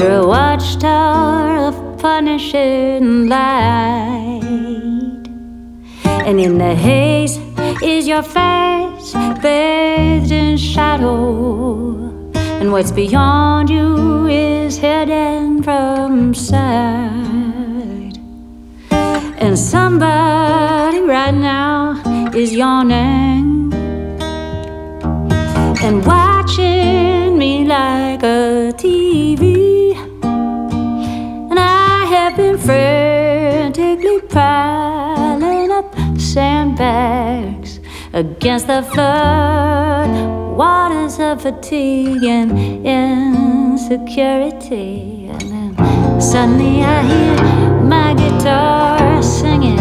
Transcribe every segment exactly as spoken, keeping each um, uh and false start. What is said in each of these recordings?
under a watchtower of punishing light. And in the haze is your face, bathed in shadow. And what's beyond you is hidden from sight. And somebody right now is yawning and watching me like a T V. And I have been frantically piling up sandbags against the flood waters of fatigue and insecurity. And then suddenly I hear my guitar singing,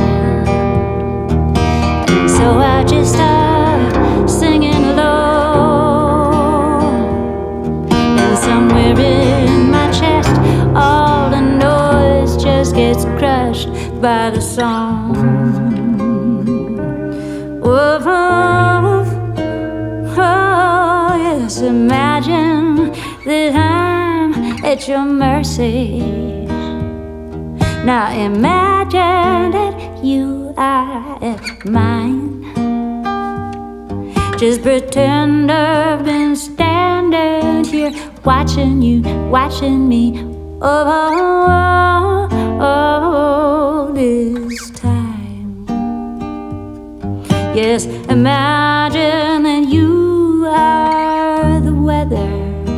and so I just start singing alone. And somewhere in my chest all the noise just gets crushed by the song. Oh, oh, oh, yes, imagine that I'm at your mercy. Now imagine that you are at mine. Just pretend I've been standing here watching you, watching me, oh, oh, oh, oh, this time. Yes, imagine that you are the weather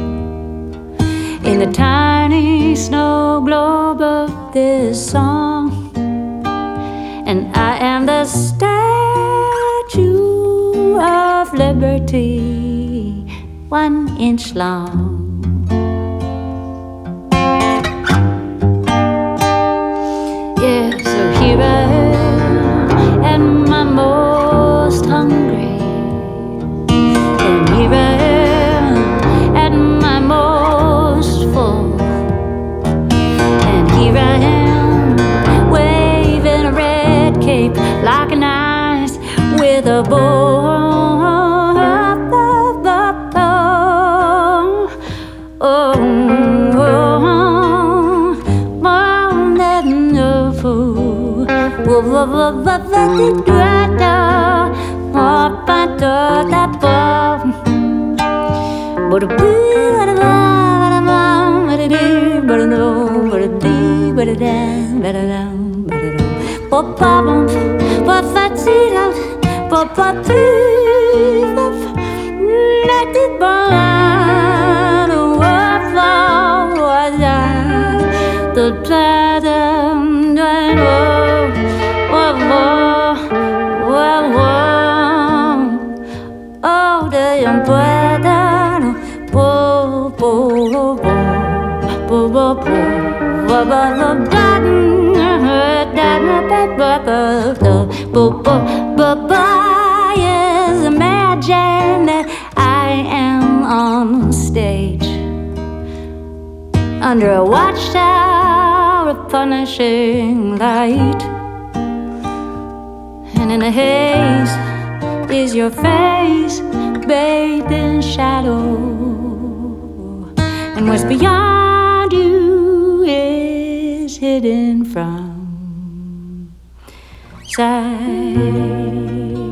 in the tiny snow globe of this song, and I am the Statue of Liberty, one inch long. Yeah, so here I am at my most hungry, and here I am at my most full, and here I am waving a red cape, locking eyes with a bow. Oh, yes, imagine that I am on stage under a watchtower of punishing light, and in the haze is your face bathed in shadow, and what's beyond you is hidden from sight.